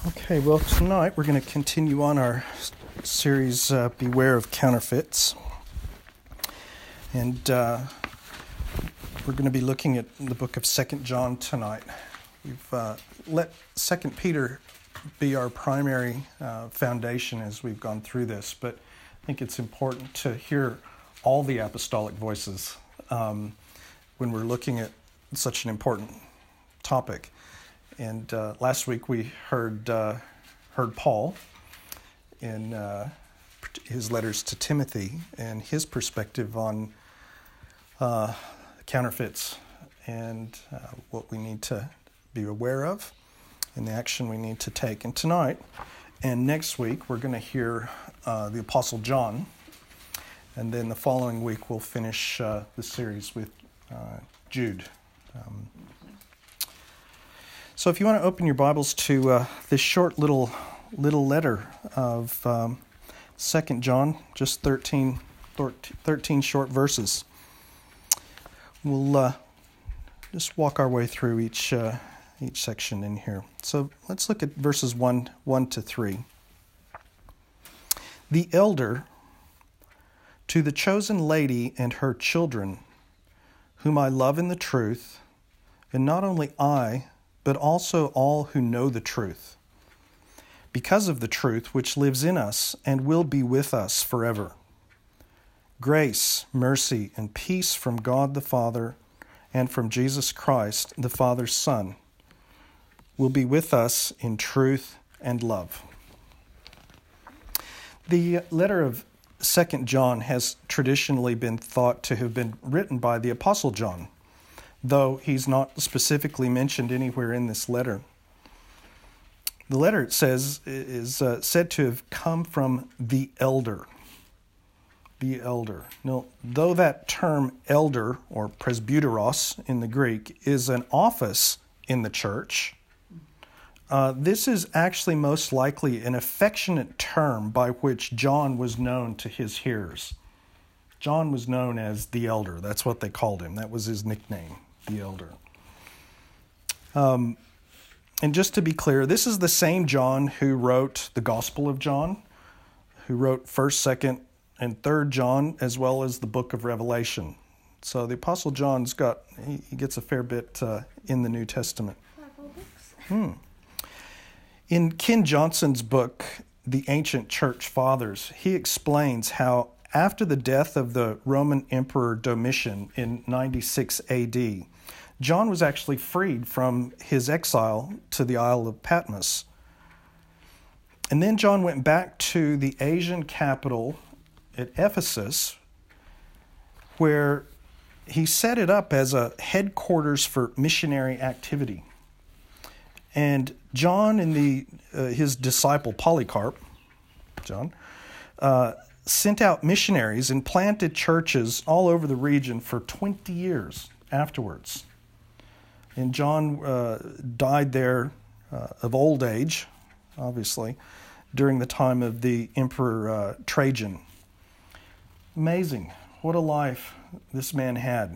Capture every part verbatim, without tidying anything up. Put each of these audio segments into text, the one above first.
Okay, well, tonight we're going to continue on our series, uh, Beware of Counterfeits. And uh, we're going to be looking at the book of Second John tonight. We've uh, let Second Peter be our primary uh, foundation as we've gone through this, but I think it's important to hear all the apostolic voices um, when we're looking at such an important topic. And uh, last week we heard uh, heard Paul in uh, his letters to Timothy and his perspective on uh, counterfeits and uh, what we need to be aware of and the action we need to take. And tonight and next week we're going to hear uh, the Apostle John, and then the following week we'll finish uh, the series with uh, Jude. Um, So if you want to open your Bibles to uh, this short little little letter of um, Second John, just thirteen, thirteen short verses, we'll uh, just walk our way through each uh, each section in here. So let's look at verses one, one to three. The elder, to the chosen lady and her children, whom I love in the truth, and not only I, but also all who know the truth, because of the truth which lives in us and will be with us forever. Grace, mercy, and peace from God the Father and from Jesus Christ, the Father's Son, will be with us in truth and love. The letter of Second John has traditionally been thought to have been written by the Apostle John, though he's not specifically mentioned anywhere in this letter. The letter, it says, is uh, said to have come from the elder. The elder. Now, though that term elder, or presbyteros in the Greek, is an office in the church, uh, this is actually most likely an affectionate term by which John was known to his hearers. John was known as the elder. That's what they called him. That was his nickname, the elder. Um, and just to be clear, this is the same John who wrote the Gospel of John, who wrote first, second, and third John, as well as the book of Revelation. So the Apostle John's got, he, he gets a fair bit uh, in the New Testament. Hmm. In Ken Johnson's book, The Ancient Church Fathers, he explains how after the death of the Roman Emperor Domitian in ninety-six A D, John was actually freed from his exile to the Isle of Patmos. And then John went back to the Asian capital at Ephesus, where he set it up as a headquarters for missionary activity. And John and the uh, his disciple Polycarp, John, uh, sent out missionaries and planted churches all over the region for twenty years afterwards. And John uh, died there uh, of old age, obviously, during the time of the Emperor uh, Trajan. Amazing. What a life this man had.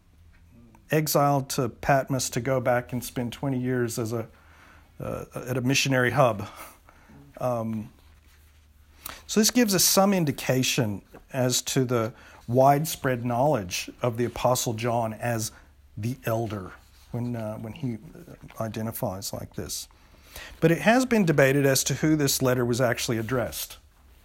Exiled to Patmos to go back and spend twenty years as a uh, at a missionary hub. Um, So this gives us some indication as to the widespread knowledge of the Apostle John as the elder when uh, when he identifies like this. But it has been debated as to who this letter was actually addressed.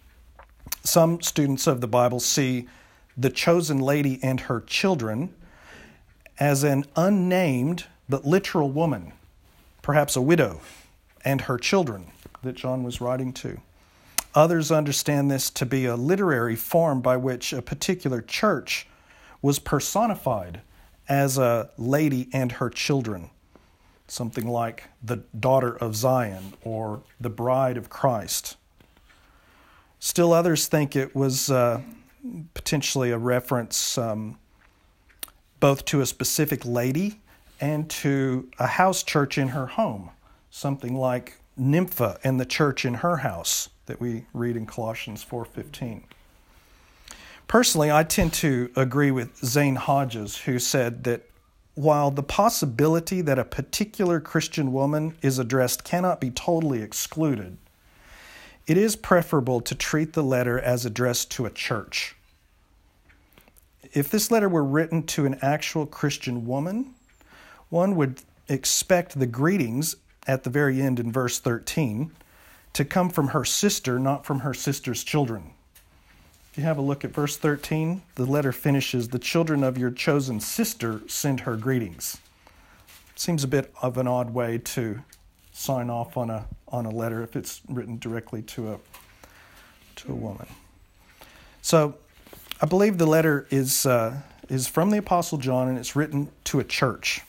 Some students of the Bible see the chosen lady and her children as an unnamed but literal woman, perhaps a widow, and her children that John was writing to. Others understand this to be a literary form by which a particular church was personified as a lady and her children, something like the daughter of Zion or the bride of Christ. Still others think it was uh, potentially a reference um, both to a specific lady and to a house church in her home, something like Nympha and the church in her house that we read in Colossians four fifteen. Personally, I tend to agree with Zane Hodges, who said that while the possibility that a particular Christian woman is addressed cannot be totally excluded, it is preferable to treat the letter as addressed to a church. If this letter were written to an actual Christian woman, one would expect the greetings at the very end in verse thirteen to come from her sister, not from her sister's children. If you have a look at verse thirteen, the letter finishes, "The children of your chosen sister send her greetings." Seems a bit of an odd way to sign off on a on a letter if it's written directly to a to a woman. So I believe the letter is uh, is from the Apostle John, and it's written to a church.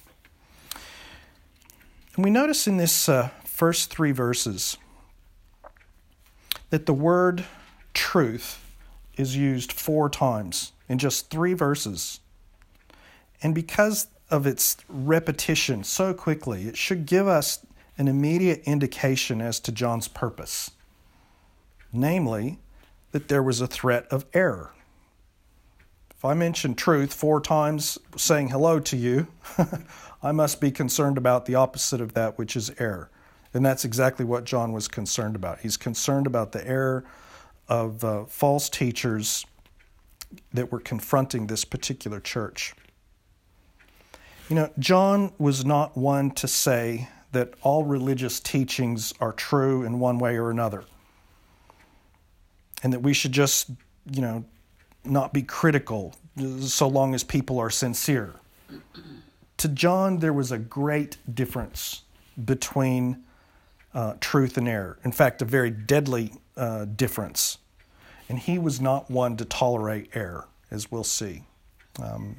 And we notice in this uh, first three verses that the word truth is used four times in just three verses. And because of its repetition so quickly, it should give us an immediate indication as to John's purpose. Namely, that there was a threat of error. If I mention truth four times saying hello to you, I must be concerned about the opposite of that, which is error. And that's exactly what John was concerned about. He's concerned about the error of uh, false teachers that were confronting this particular church. You know, John was not one to say that all religious teachings are true in one way or another, and that we should just, you know, not be critical so long as people are sincere. To John, there was a great difference between uh, truth and error. In fact, a very deadly uh, difference. And he was not one to tolerate error, as we'll see. Um,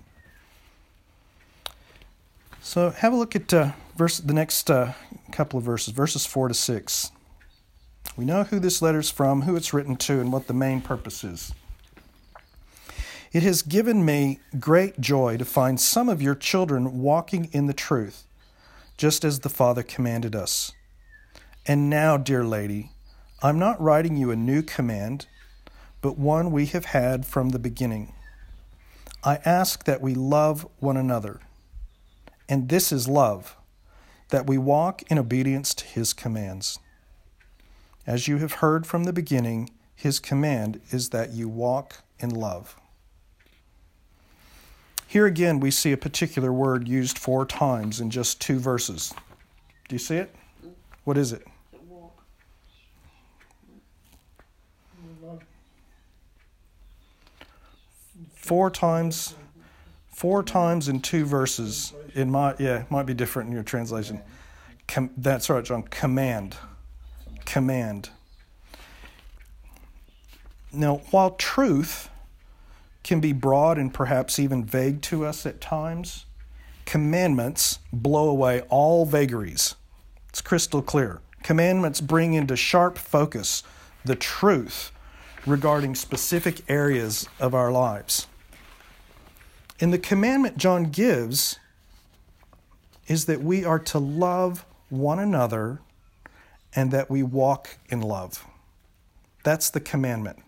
so have a look at uh, verse, the next uh, couple of verses, verses four to six. We know who this letter's from, who it's written to, and what the main purpose is. "It has given me great joy to find some of your children walking in the truth, just as the Father commanded us. And now, dear lady, I'm not writing you a new command, but one we have had from the beginning. I ask that we love one another. And this is love, that we walk in obedience to his commands. As you have heard from the beginning, his command is that you walk in love." Here again, we see a particular word used four times in just two verses. Do you see it? What is it? Four times, four times in two verses. It might, yeah, it might be different in your translation. Com- that's right, John. Command. Command. Now, while truth can be broad and perhaps even vague to us at times, commandments blow away all vagaries. It's crystal clear. Commandments bring into sharp focus the truth regarding specific areas of our lives. And the commandment John gives is that we are to love one another and that we walk in love. That's the commandment.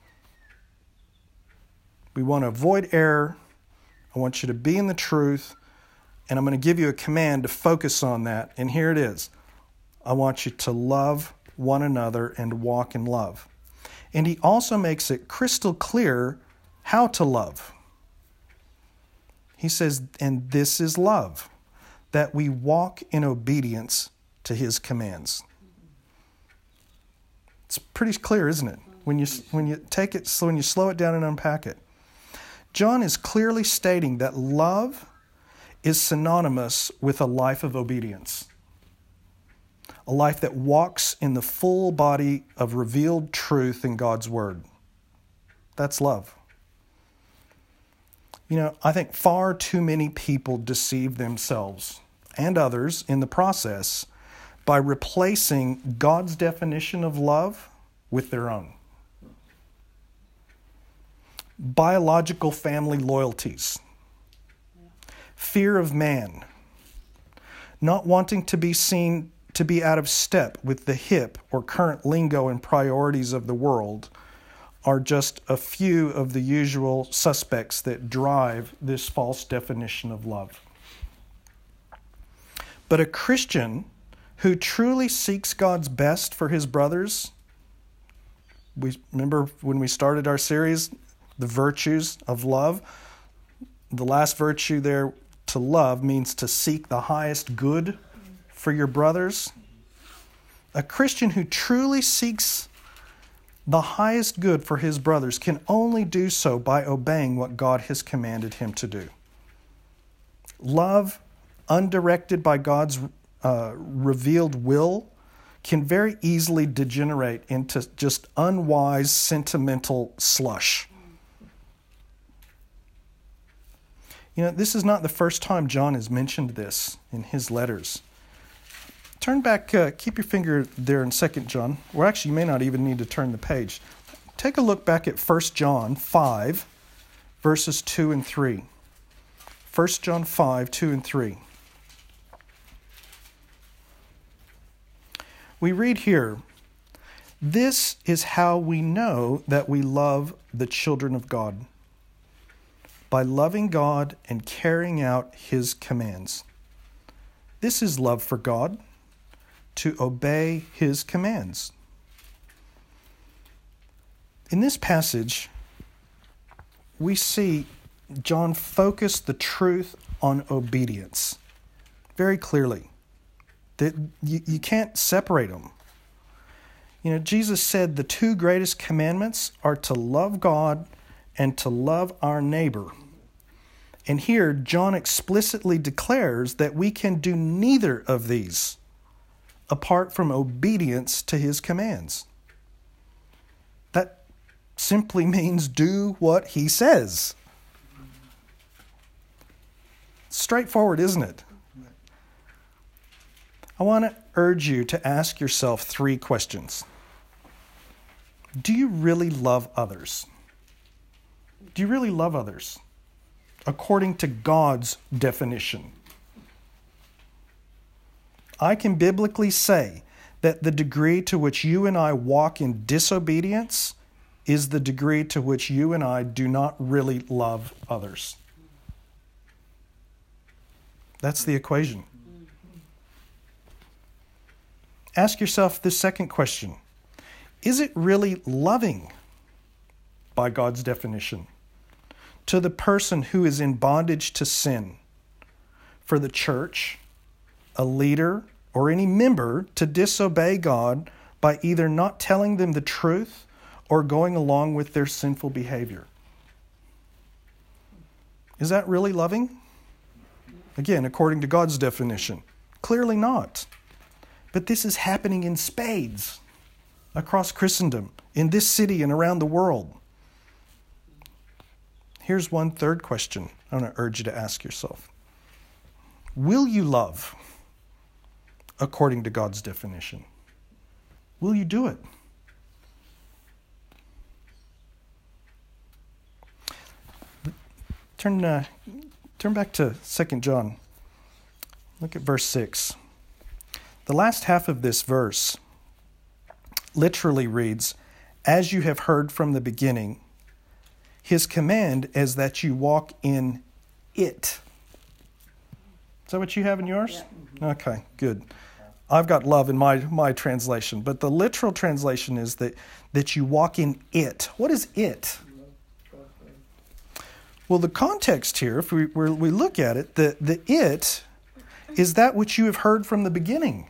We want to avoid error. I want you to be in the truth, and I'm going to give you a command to focus on that. And here it is. I want you to love one another and walk in love. And he also makes it crystal clear how to love. He says, and this is love, that we walk in obedience to his commands. It's pretty clear, isn't it? When you when you take it, so when you slow it down and unpack it. John is clearly stating that love is synonymous with a life of obedience. A life that walks in the full body of revealed truth in God's Word. That's love. You know, I think far too many people deceive themselves and others in the process by replacing God's definition of love with their own. Biological family loyalties, fear of man, not wanting to be seen to be out of step with the hip or current lingo and priorities of the world are just a few of the usual suspects that drive this false definition of love. But a Christian who truly seeks God's best for his brothers, we remember when we started our series, the virtues of love. The last virtue there, to love, means to seek the highest good for your brothers. A Christian who truly seeks the highest good for his brothers can only do so by obeying what God has commanded him to do. Love, undirected by God's uh, revealed will, can very easily degenerate into just unwise, sentimental slush. You know, this is not the first time John has mentioned this in his letters. Turn back, uh, keep your finger there in Second John, or actually you may not even need to turn the page. Take a look back at First John five, verses two and three. First John five, two and three. We read here, "This is how we know that we love the children of God, by loving God and carrying out his commands. This is love for God, to obey his commands." In this passage, we see John focus the truth on obedience very clearly. That you, you can't separate them. You know, Jesus said the two greatest commandments are to love God and to love our neighbor. And here, John explicitly declares that we can do neither of these apart from obedience to his commands. That simply means do what he says. Straightforward, isn't it? I want to urge you to ask yourself three questions. Do you really love others? Do you really love others according to God's definition? I can biblically say that the degree to which you and I walk in disobedience is the degree to which you and I do not really love others. That's the equation. Ask yourself this second question. Is it really loving, by God's definition, to the person who is in bondage to sin, for the church, a leader, or any member to disobey God by either not telling them the truth or going along with their sinful behavior? Is that really loving? Again, according to God's definition, clearly not. But this is happening in spades across Christendom, in this city and around the world. Here's one third question I want to urge you to ask yourself. Will you love according to God's definition? Will you do it? Turn, uh, turn back to Second John. Look at verse six. The last half of this verse literally reads, "As you have heard from the beginning, his command is that you walk in it." Is that what you have in yours? Yeah. Okay, good. I've got love in my, my translation, but the literal translation is that, that you walk in it. What is it? Well, the context here, if we, we look at it, the, the it is that which you have heard from the beginning.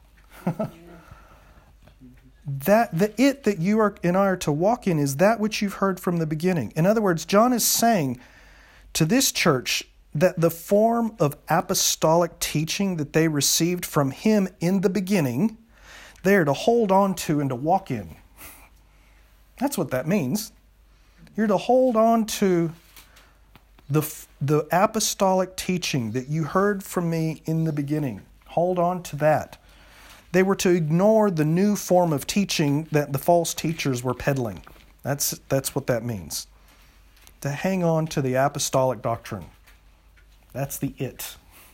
That the it that you are and I are to walk in is that which you've heard from the beginning. In other words, John is saying to this church that the form of apostolic teaching that they received from him in the beginning, they are to hold on to and to walk in. That's what that means. You're to hold on to the, the apostolic teaching that you heard from me in the beginning. Hold on to that. They were to ignore the new form of teaching that the false teachers were peddling. That's, that's what that means. To hang on to the apostolic doctrine. That's the it.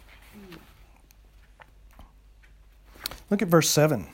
Look at verse seven.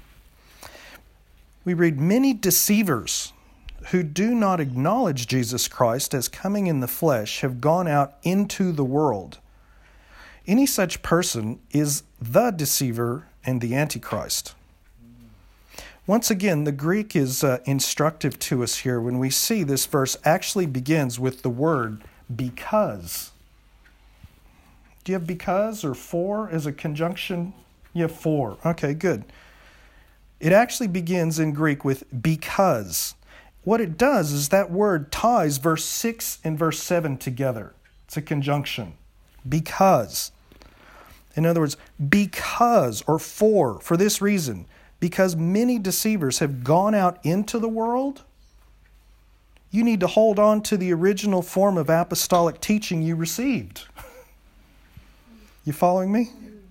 We read, "Many deceivers who do not acknowledge Jesus Christ as coming in the flesh have gone out into the world. Any such person is the deceiver and the Antichrist. Once again, the Greek is uh, instructive to us here when we see this verse actually begins with the word because. Do you have because or for as a conjunction? You have for. Okay, good. It actually begins in Greek with because. What it does is that word ties verse six and verse seven together. It's a conjunction. Because. In other words, because or for, for this reason, because many deceivers have gone out into the world, you need to hold on to the original form of apostolic teaching you received. You following me?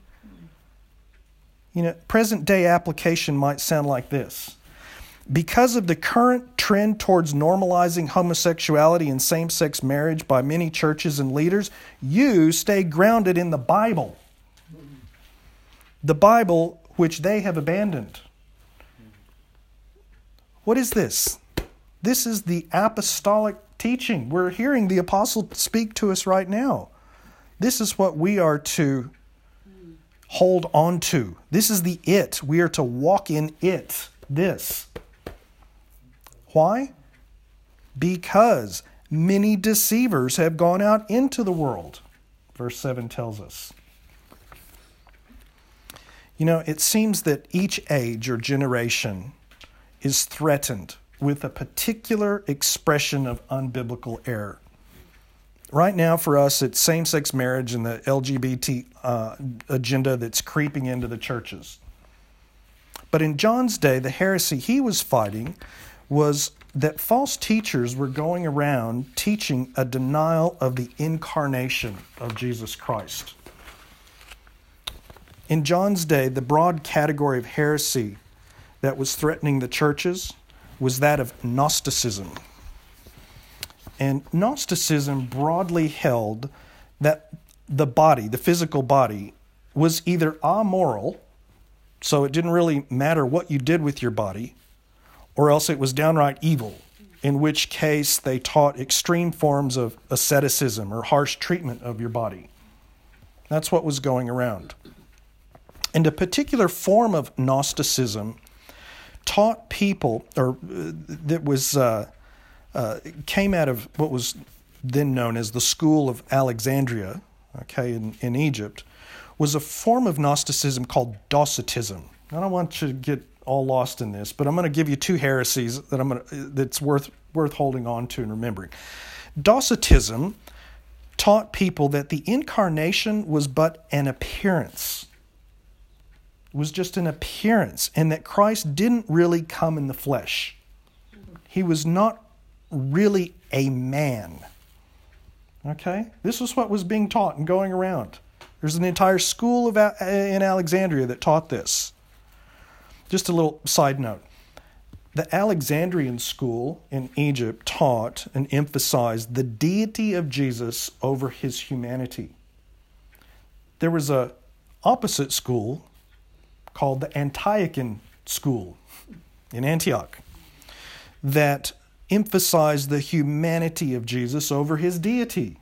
You know, present day application might sound like this. Because of the current trend towards normalizing homosexuality and same-sex marriage by many churches and leaders, you stay grounded in the Bible. The Bible which they have abandoned. What is this? This is the apostolic teaching. We're hearing the apostle speak to us right now. This is what we are to hold on to. This is the it. We are to walk in it. This. Why? Because many deceivers have gone out into the world. Verse seven tells us. You know, it seems that each age or generation is threatened with a particular expression of unbiblical error. Right now, for us, it's same-sex marriage and the L G B T uh, agenda that's creeping into the churches. But in John's day, the heresy he was fighting was that false teachers were going around teaching a denial of the incarnation of Jesus Christ. In John's day, the broad category of heresy that was threatening the churches was that of Gnosticism. And Gnosticism broadly held that the body, the physical body, was either amoral, so it didn't really matter what you did with your body, or else it was downright evil, in which case they taught extreme forms of asceticism or harsh treatment of your body. That's what was going around. And a particular form of Gnosticism taught people, or uh, that was uh, uh, came out of what was then known as the School of Alexandria, okay, in, in Egypt, was a form of Gnosticism called Docetism. I don't want you to get all lost in this, but I'm going to give you two heresies that I'm going to, that's worth worth holding on to and remembering. Docetism taught people that the incarnation was but an appearance. It was just an appearance, and that Christ didn't really come in the flesh. He was not really a man. Okay? This was what was being taught and going around. There's an entire school of in Alexandria that taught this. Just a little side note. The Alexandrian school in Egypt taught and emphasized the deity of Jesus over his humanity. There was a opposite school called the Antiochian school in Antioch that emphasized the humanity of Jesus over his deity.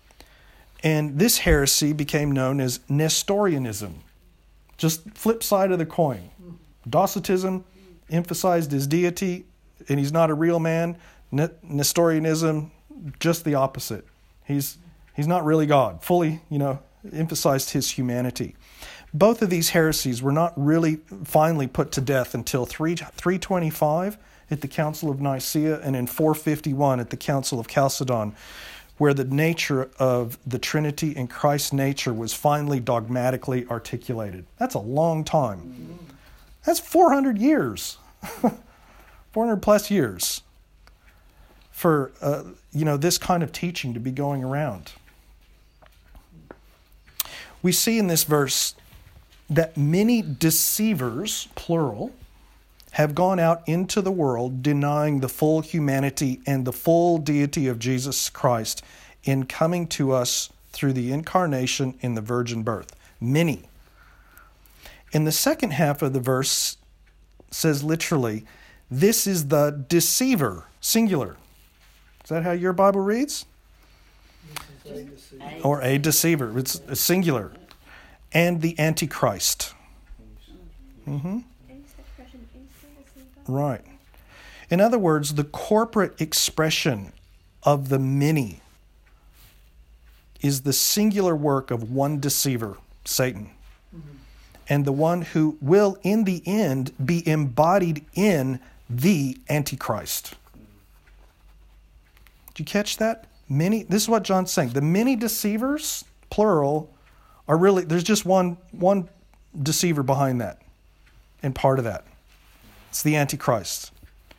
And this heresy became known as Nestorianism. Just flip side of the coin. Docetism emphasized his deity, and he's not a real man. Nestorianism, just the opposite. He's he's not really God. Fully, you know, emphasized his humanity. Both of these heresies were not really finally put to death until three twenty-five at the Council of Nicaea and in four fifty-one at the Council of Chalcedon, where the nature of the Trinity and Christ's nature was finally dogmatically articulated. That's a long time. That's four hundred years, four hundred plus years for uh, you know this kind of teaching to be going around. We see in this verse that many deceivers, plural, have gone out into the world denying the full humanity and the full deity of Jesus Christ in coming to us through the incarnation in the virgin birth. Many. In the second half of the verse says literally, this is the deceiver, singular. Is that how your Bible reads? A or a deceiver. It's singular. and the Antichrist. Mm-hmm. Right. In other words, the corporate expression of the many is the singular work of one deceiver, Satan, mm-hmm. and the one who will, in the end, be embodied in the Antichrist. Did you catch that? Many. This is what John's saying. The many deceivers, plural, are really, there's just one, one deceiver behind that and part of that. It's the Antichrist.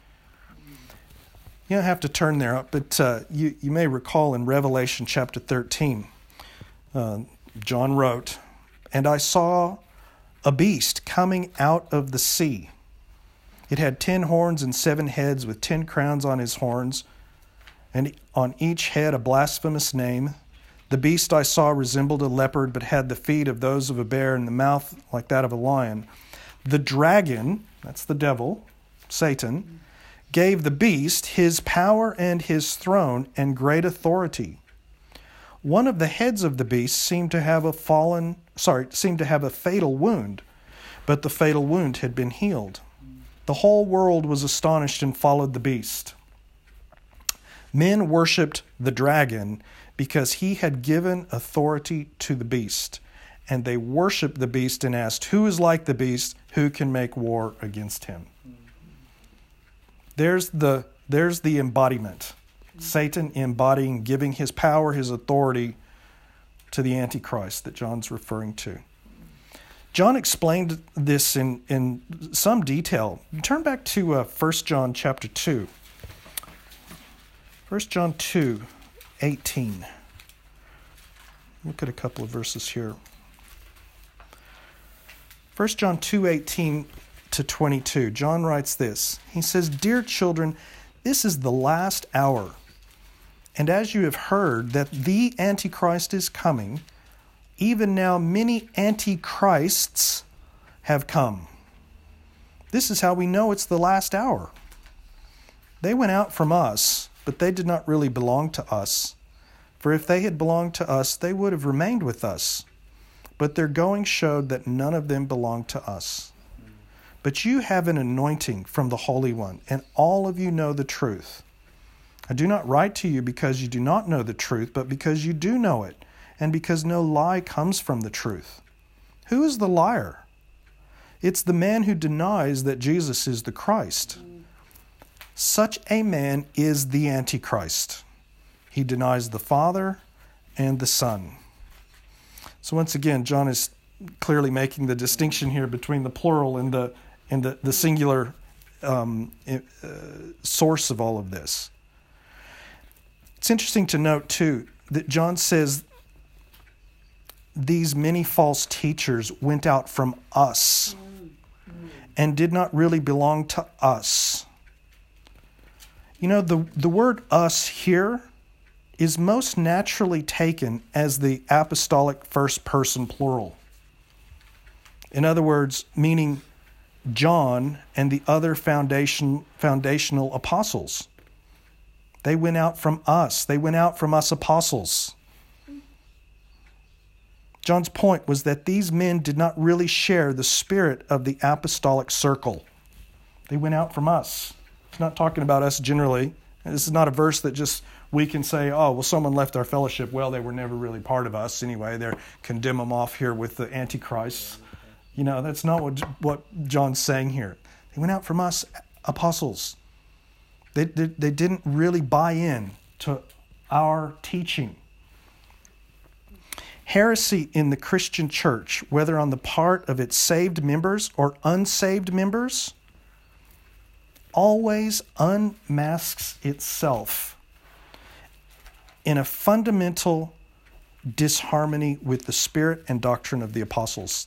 You don't have to turn there, but uh, you, you may recall in Revelation chapter thirteen, uh, John wrote, "And I saw a beast coming out of the sea. It had ten horns and seven heads with ten crowns on his horns, and on each head a blasphemous name. The beast I saw resembled a leopard, but had the feet of those of a bear and the mouth like that of a lion. The dragon," that's the devil, Satan, "gave the beast his power and his throne and great authority. One of the heads of the beast seemed to have a fallen, sorry, seemed to have a fatal wound, but the fatal wound had been healed. The whole world was astonished and followed the beast. Men worshipped the dragon because he had given authority to the beast, and they worshipped the beast and asked, 'Who is like the beast? Who can make war against him?'" There's the there's the embodiment. Satan embodying, giving his power, his authority to the Antichrist that John's referring to. John explained this in, in some detail. Turn back to uh, First John chapter two. First John two, eighteen. Look at a couple of verses here. First John two, eighteen to twenty-two. John writes this. He says, "Dear children, this is the last hour. And as you have heard that the Antichrist is coming, even now many antichrists have come. This is how we know it's the last hour. They went out from us, but they did not really belong to us. For if they had belonged to us, they would have remained with us. But their going showed that none of them belonged to us. But you have an anointing from the Holy One, and all of you know the truth. I do not write to you because you do not know the truth, but because you do know it, and because no lie comes from the truth. Who is the liar? It's the man who denies that Jesus is the Christ. Such a man is the Antichrist. He denies the Father and the Son." So once again, John is clearly making the distinction here between the plural and the and the, the singular um, uh, source of all of this. It's interesting to note, too, that John says these many false teachers went out from us and did not really belong to us. You know, the, the word us here is most naturally taken as the apostolic first person plural. In other words, meaning John and the other foundation, foundational apostles. They went out from us. They went out from us apostles. John's point was that these men did not really share the spirit of the apostolic circle. They went out from us. He's not talking about us generally. This is not a verse that just we can say, oh, well, someone left our fellowship. Well, they were never really part of us anyway. They're condemn them off here with the Antichrist. You know, that's not what what John's saying here. They went out from us apostles. They, they, they didn't really buy in to our teaching. Heresy in the Christian church, whether on the part of its saved members or unsaved members, always unmasks itself in a fundamental disharmony with the spirit and doctrine of the apostles.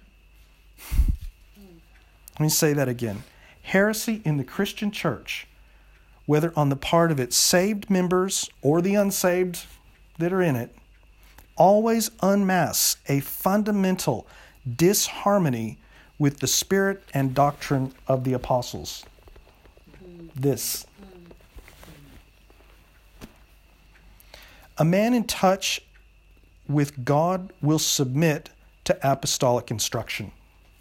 Let me say that again. Heresy in the Christian church, whether on the part of its saved members or the unsaved that are in it, always unmasks a fundamental disharmony with the spirit and doctrine of the apostles. This. A man in touch with God will submit to apostolic instruction.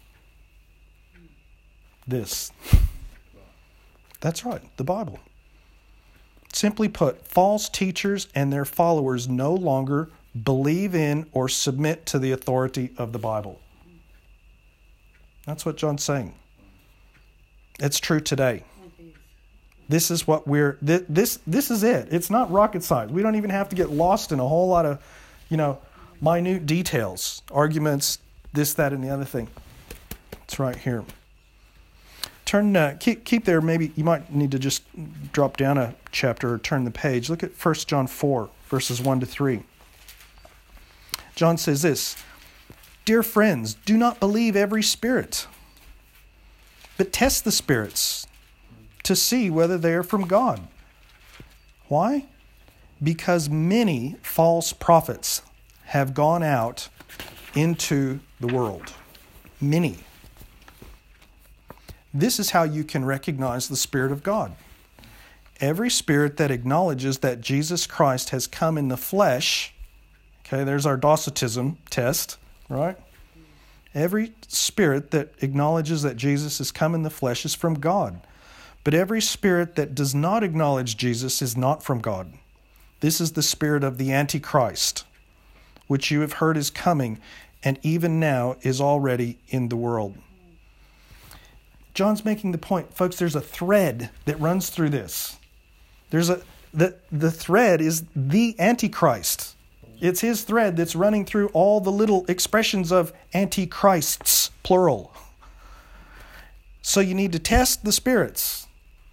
This. That's right, the Bible. Simply put, false teachers and their followers no longer believe in or submit to the authority of the Bible. That's what John's saying. It's true today. This is what we're, this, this, this is it. It's not rocket science. We don't even have to get lost in a whole lot of, you know, minute details, arguments, this, that, and the other thing. It's right here. Turn, uh, keep, keep there. Maybe you might need to just drop down a chapter or turn the page. Look at First John four, verses one to three. John says this, "Dear friends, do not believe every spirit, but test the spirits to see whether they are from God." Why? Because many false prophets have gone out into the world. Many. This is how you can recognize the Spirit of God. Every spirit that acknowledges that Jesus Christ has come in the flesh, okay, there's our Docetism test, right? Every spirit that acknowledges that Jesus has come in the flesh is from God. But every spirit that does not acknowledge Jesus is not from God. This is the spirit of the Antichrist, which you have heard is coming, and even now is already in the world. John's making the point, folks, there's a thread that runs through this. There's a the, the thread is the Antichrist. It's his thread that's running through all the little expressions of antichrists, plural. So you need to test the spirits.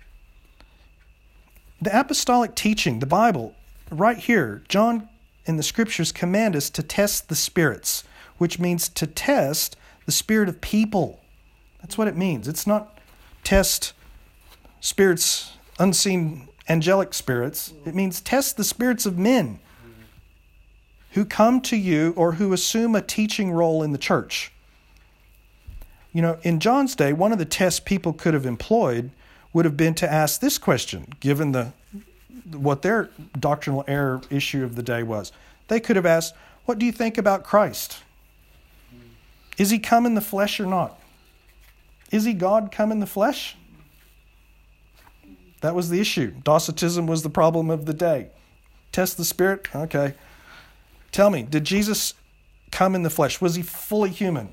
The apostolic teaching, the Bible, right here, John in the scriptures command us to test the spirits, which means to test the spirit of people. That's what it means. It's not test spirits, unseen angelic spirits. It means test the spirits of men who come to you or who assume a teaching role in the church. You know, in John's day, one of the tests people could have employed would have been to ask this question, given the what their doctrinal error issue of the day was. They could have asked, what do you think about Christ? Is he come in the flesh or not? Is he God come in the flesh? That was the issue. Docetism was the problem of the day. Test the spirit? Okay. Tell me, did Jesus come in the flesh? Was he fully human?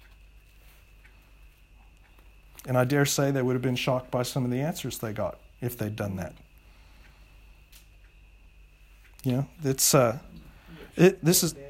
And I dare say they would have been shocked by some of the answers they got if they'd done that. You know, it's uh, it. This is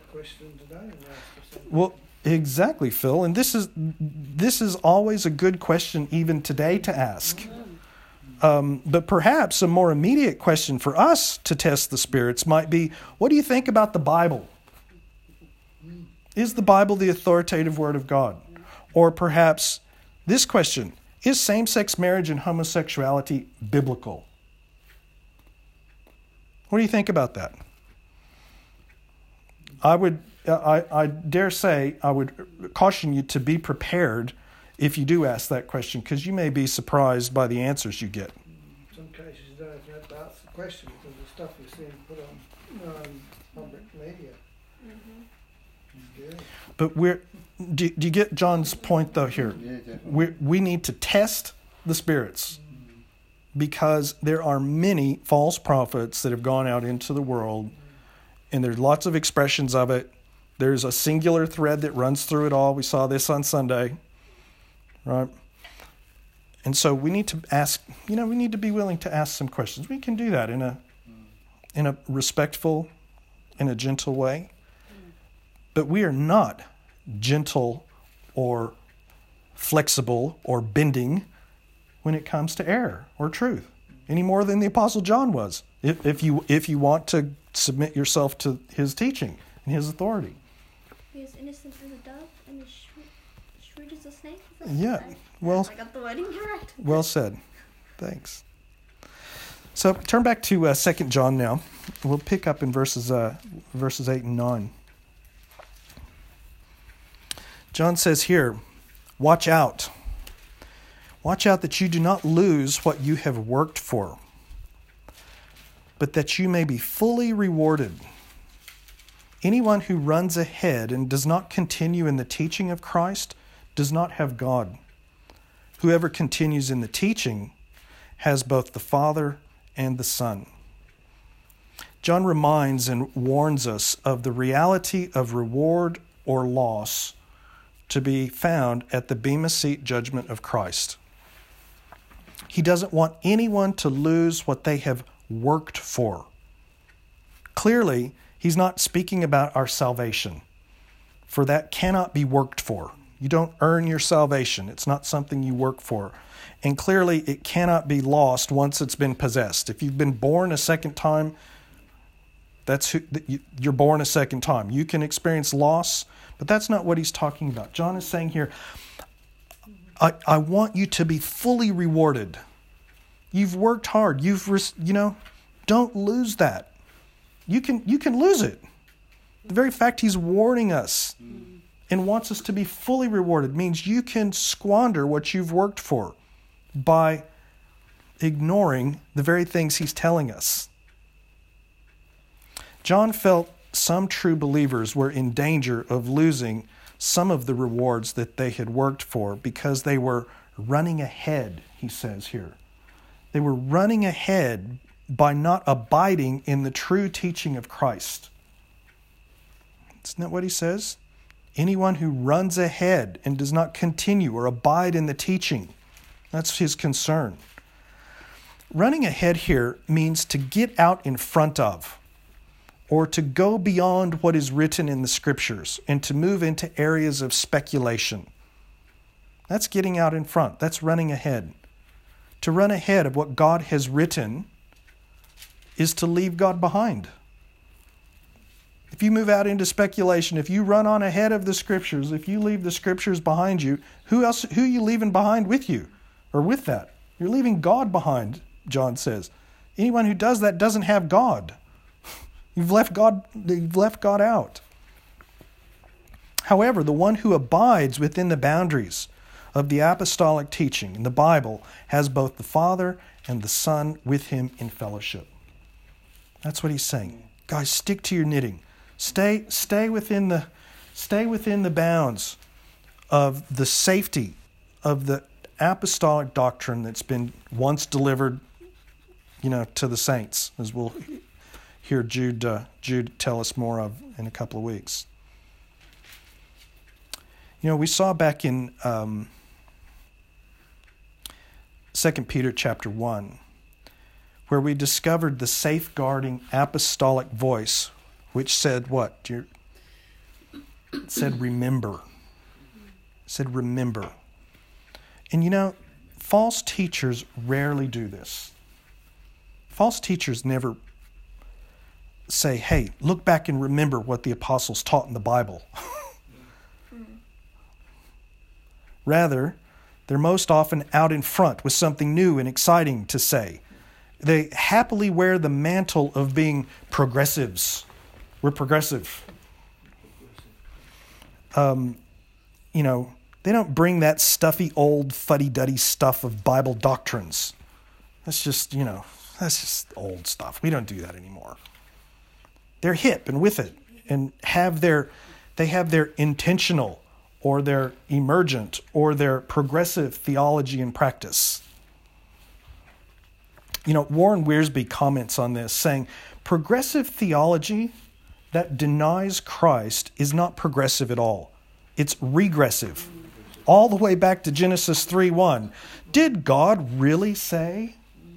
well, exactly, Phil. And this is this is always a good question, even today, to ask. Um, but perhaps a more immediate question for us to test the spirits might be: what do you think about the Bible? Is the Bible the authoritative word of God? Or perhaps this question: is same-sex marriage and homosexuality biblical? What do you think about that? I would, I, I dare say, I would caution you to be prepared if you do ask that question, because you may be surprised by the answers you get. In some cases, you don't even have to ask the question because the stuff you're seeing put on um, public media. Mm-hmm. Yeah. But we're, do, do you get John's point, though, here? Yeah, definitely. we we need to test the spirits, because there are many false prophets that have gone out into the world, and there's lots of expressions of it. There's a singular thread that runs through it all. We saw this on Sunday, right? And so we need to ask, you know, we need to be willing to ask some questions. We can do that in a in a respectful, in a gentle way. But we are not gentle or flexible or bending when it comes to error or truth, any more than the Apostle John was, if, if you if you want to submit yourself to his teaching and his authority. He is innocent as a dove and as shrewd, shrewd as a snake. Yeah, well, I got the wording correct. Well said. Thanks. So turn back to uh, Second John now. We'll pick up in verses uh, verses eight and nine. John says here, watch out. Watch out that you do not lose what you have worked for, but that you may be fully rewarded. Anyone who runs ahead and does not continue in the teaching of Christ does not have God. Whoever continues in the teaching has both the Father and the Son. John reminds and warns us of the reality of reward or loss to be found at the Bema Seat judgment of Christ. He doesn't want anyone to lose what they have worked for. Clearly, he's not speaking about our salvation, for that cannot be worked for. You don't earn your salvation. It's not something you work for. And clearly, it cannot be lost once it's been possessed. If you've been born a second time, that's who, you're born a second time. You can experience loss, but that's not what he's talking about. John is saying here, I, I want you to be fully rewarded. You've worked hard. You've, you know, don't lose that. You can, you can lose it. The very fact he's warning us and wants us to be fully rewarded means you can squander what you've worked for by ignoring the very things he's telling us. John felt some true believers were in danger of losing some of the rewards that they had worked for because they were running ahead, he says here. They were running ahead by not abiding in the true teaching of Christ. Isn't that what he says? Anyone who runs ahead and does not continue or abide in the teaching, that's his concern. Running ahead here means to get out in front of, or to go beyond what is written in the Scriptures and to move into areas of speculation. That's getting out in front. That's running ahead. To run ahead of what God has written is to leave God behind. If you move out into speculation, if you run on ahead of the Scriptures, if you leave the Scriptures behind you, who else, who are you leaving behind with you or with that? You're leaving God behind, John says. Anyone who does that doesn't have God. You've left God, you've left God out. However, the one who abides within the boundaries of the apostolic teaching in the Bible has both the Father and the Son with him in fellowship. That's what he's saying. Guys, stick to your knitting. Stay, stay within the, stay within the bounds of the safety of the apostolic doctrine that's been once delivered, you know, to the saints, as we'll hear Jude, uh, Jude tell us more of in a couple of weeks. You know, we saw back in um, Second Peter chapter one, where we discovered the safeguarding apostolic voice, which said what? It said remember. It said remember. And you know, false teachers rarely do this. False teachers never say, hey, look back and remember what the apostles taught in the Bible. Rather, they're most often out in front with something new and exciting to say. They happily wear the mantle of being progressives. We're progressive. Um, you know, they don't bring that stuffy old fuddy-duddy stuff of Bible doctrines. That's just, you know, that's just old stuff. We don't do that anymore. They're hip and with it and have their, they have their intentional or their emergent or their progressive theology and practice. You know, Warren Wiersbe comments on this, saying, progressive theology that denies Christ is not progressive at all. It's regressive. All the way back to Genesis three one. Did God really say?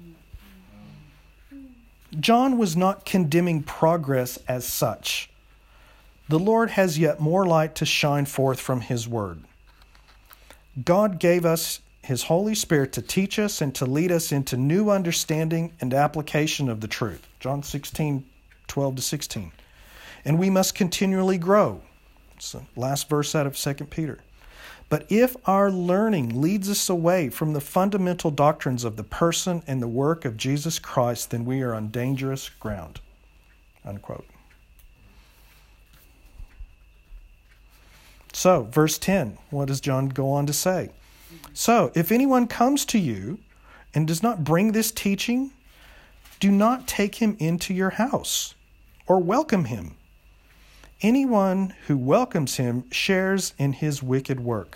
John was not condemning progress as such. The Lord has yet more light to shine forth from His Word. God gave us His Holy Spirit to teach us and to lead us into new understanding and application of the truth. John sixteen, twelve to sixteen. And we must continually grow. It's the last verse out of Second Peter. But if our learning leads us away from the fundamental doctrines of the person and the work of Jesus Christ, then we are on dangerous ground. Unquote. So, verse ten, what does John go on to say? So, if anyone comes to you and does not bring this teaching, do not take him into your house or welcome him. Anyone who welcomes him shares in his wicked work.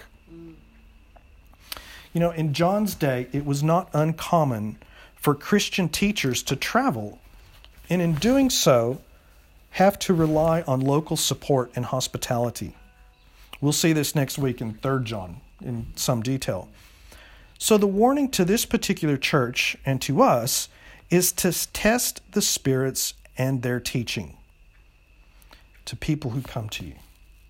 You know, in John's day, it was not uncommon for Christian teachers to travel, and in doing so, have to rely on local support and hospitality. We'll see this next week in Third John in some detail. So the warning to this particular church and to us is to test the spirits and their teaching to people who come to you.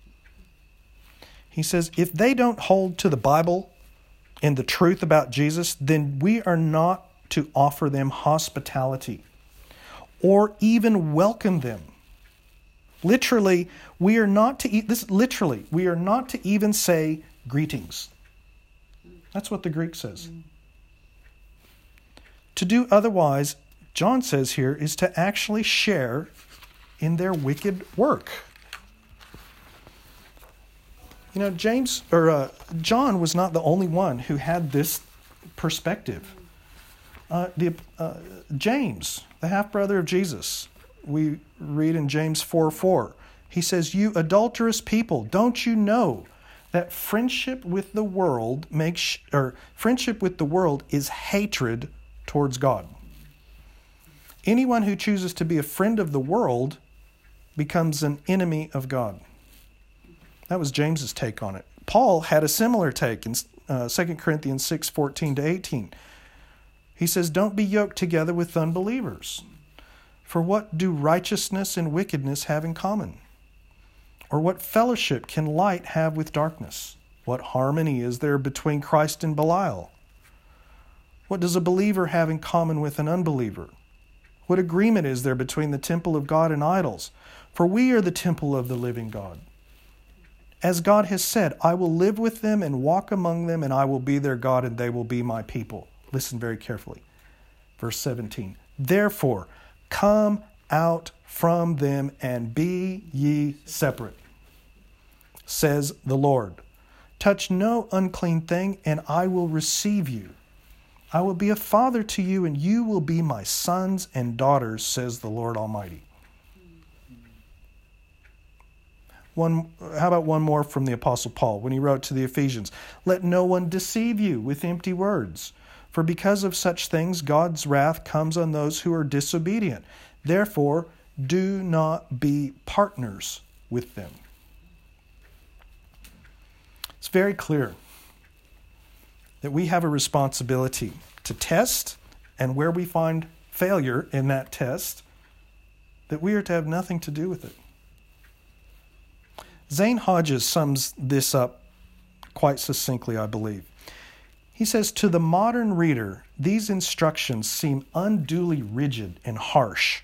He says, if they don't hold to the Bible and the truth about Jesus, then we are not to offer them hospitality or even welcome them. Literally, we are not to eat this. Literally, we are not to even say greetings. That's what the Greek says. To do otherwise, John says here, is to actually share in their wicked work. You know, James or uh, John was not the only one who had this perspective. Uh, the uh, James, the half brother of Jesus, we read in James four four. He says, "You adulterous people, don't you know that friendship with the world makes or friendship with the world is hatred towards God? Anyone who chooses to be a friend of the world becomes an enemy of God." That was James's take on it. Paul had a similar take in uh, Second Corinthians six fourteen to eighteen. He says, "Don't be yoked together with unbelievers. For what do righteousness and wickedness have in common? Or what fellowship can light have with darkness? What harmony is there between Christ and Belial? What does a believer have in common with an unbeliever? What agreement is there between the temple of God and idols? For we are the temple of the living God. As God has said, I will live with them and walk among them, and I will be their God, and they will be my people." Listen very carefully. Verse seventeen. "Therefore, come out from them and be ye separate, says the Lord. Touch no unclean thing, and I will receive you. I will be a father to you, and you will be my sons and daughters, says the Lord Almighty." One, how about one more from the Apostle Paul when he wrote to the Ephesians? "Let no one deceive you with empty words, for because of such things God's wrath comes on those who are disobedient. Therefore, do not be partners with them." It's very clear that we have a responsibility to test, and where we find failure in that test, that we are to have nothing to do with it. Zane Hodges sums this up quite succinctly, I believe. He says, "To the modern reader, these instructions seem unduly rigid and harsh.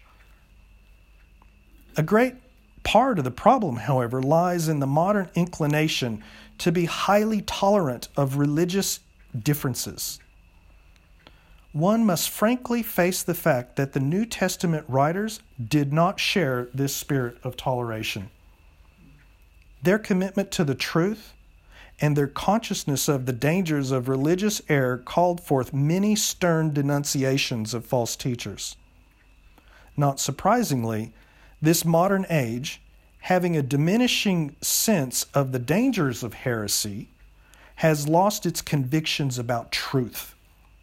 A great part of the problem, however, lies in the modern inclination to be highly tolerant of religious differences. One must frankly face the fact that the New Testament writers did not share this spirit of toleration. Their commitment to the truth and their consciousness of the dangers of religious error called forth many stern denunciations of false teachers. Not surprisingly, this modern age, having a diminishing sense of the dangers of heresy, has lost its convictions about truth.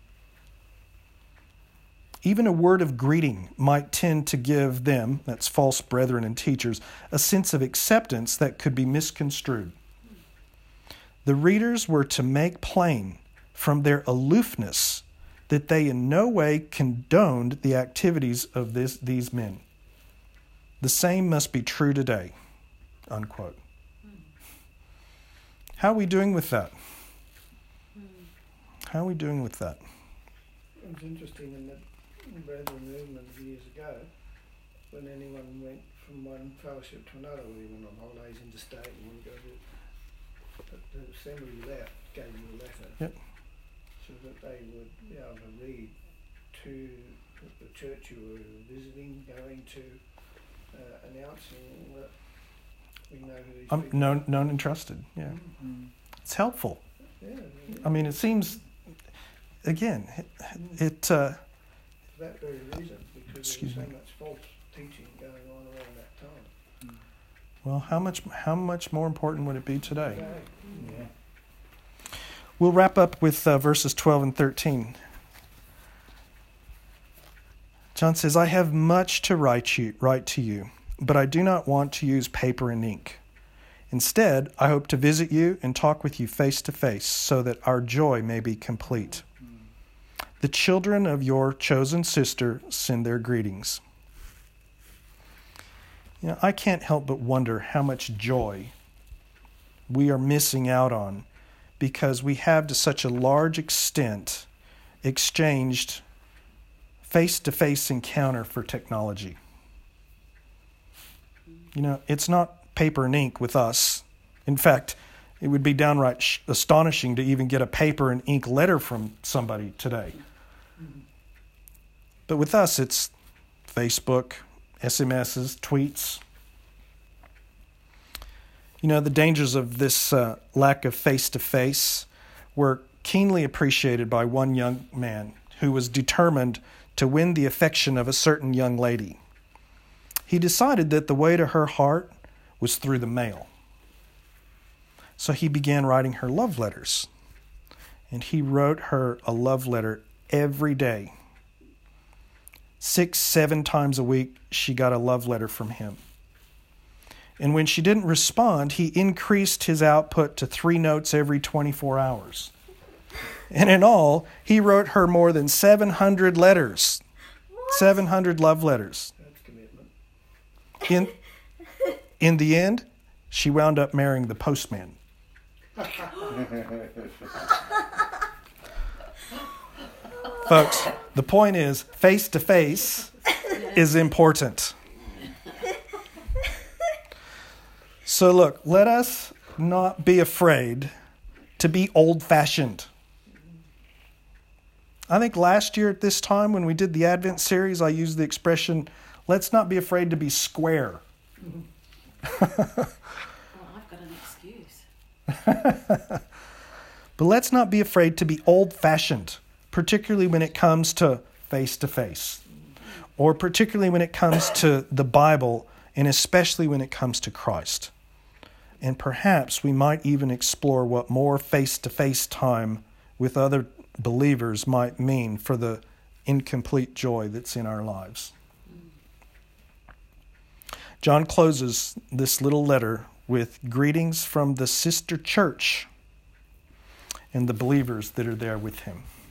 Even a word of greeting might tend to give them, that's false brethren and teachers, a sense of acceptance that could be misconstrued. The readers were to make plain from their aloofness that they in no way condoned the activities of this, these men. The same must be true today." Unquote. How are we doing with that? How are we doing with that? It was interesting in the Brethren movement years ago, when anyone went from one fellowship to another, whether you went on holidays interstate and want to go to the assembly left, gave you a letter, yep, so that they would be able to read to the church you were visiting, going to, uh, announcing that we know who these um, people known, known and trusted. Yeah, mm-hmm. It's helpful. Yeah, yeah. I mean, it seems, again, it. it uh, For that very reason, because Excuse there was me. so much false teaching going on around that time. Well, how much how much more important would it be today? Okay. Yeah. We'll wrap up with uh, verses twelve and thirteen. John says, I have much to write you, write to you, but I do not want to use paper and ink. Instead, I hope to visit you and talk with you face to face so that our joy may be complete. The children of your chosen sister send their greetings. You know, I can't help but wonder how much joy we are missing out on because we have to such a large extent exchanged face-to-face encounter for technology. You know, it's not paper and ink with us. In fact, it would be downright sh- astonishing to even get a paper and ink letter from somebody today. But with us, it's Facebook, S M Ses, tweets. You know, the dangers of this uh, lack of face-to-face were keenly appreciated by one young man who was determined to win the affection of a certain young lady. He decided that the way to her heart was through the mail. So he began writing her love letters. And he wrote her a love letter every day. Six, seven times a week, she got a love letter from him. And when she didn't respond, he increased his output to three notes every twenty-four hours. And in all, he wrote her more than seven hundred letters. What? seven hundred love letters. That's commitment. In, in the end, she wound up marrying the postman. Folks, the point is, face-to-face is important. So look, let us not be afraid to be old-fashioned. I think last year at this time when we did the Advent series, I used the expression, let's not be afraid to be square. Oh, I've got an excuse. But let's not be afraid to be old-fashioned, particularly when it comes to face-to-face, or particularly when it comes to the Bible, and especially when it comes to Christ. And perhaps we might even explore what more face-to-face time with other believers might mean for the incomplete joy that's in our lives. John closes this little letter with greetings from the sister church and the believers that are there with him.